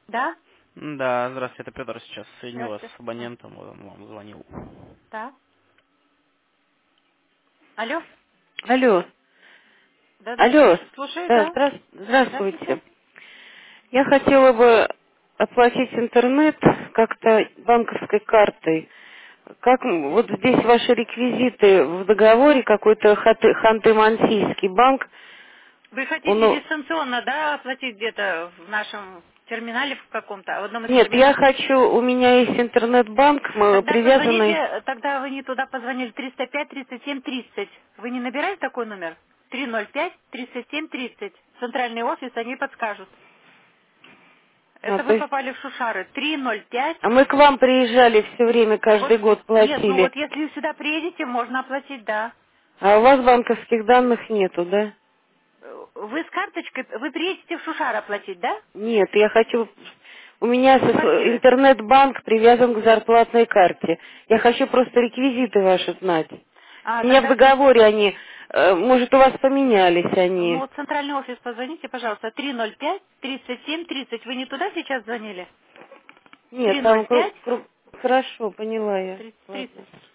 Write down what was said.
Да? Да, здравствуйте, это Петр сейчас соединил вас Здравствуйте. с абонентом, вот он вам звонил. Да. Алло? Алло, Да-да, алло, слушаю, да, да. здравствуйте. Здравствуйте. Я хотела бы оплатить интернет как-то банковской картой. Как вот здесь ваши реквизиты в договоре, какой-то Ханты-Мансийский банк. Вы хотите Он, дистанционно, да, оплатить где-то в нашем терминале в каком-то, в одном из нет, я кабинетов? хочу, у меня есть интернет-банк, мы Тогда привязанный. позвоните, тогда вы не туда позвонили, 305-37-30. Вы не набирали такой номер? 305-37-30. Центральный офис, они подскажут. Это То вы есть, попали в Шушары. 305. а мы к вам приезжали все время, Вот, каждый год нет, ну платили. вот если вы сюда приедете, можно оплатить, да. А у вас банковских данных нету, да? Вы с карточкой, вы приедете в Шушар оплатить, да? Нет, я хочу... У меня С квартиры. интернет-банк привязан к зарплатной карте. Я хочу просто реквизиты ваши знать. У А, меня в тогда, договоре они... может, у вас поменялись ну они. вот центральный офис позвоните, пожалуйста, 305-37-30. Вы не туда сейчас звонили? Нет, там... 305-30. Хорошо, поняла я. Ладно.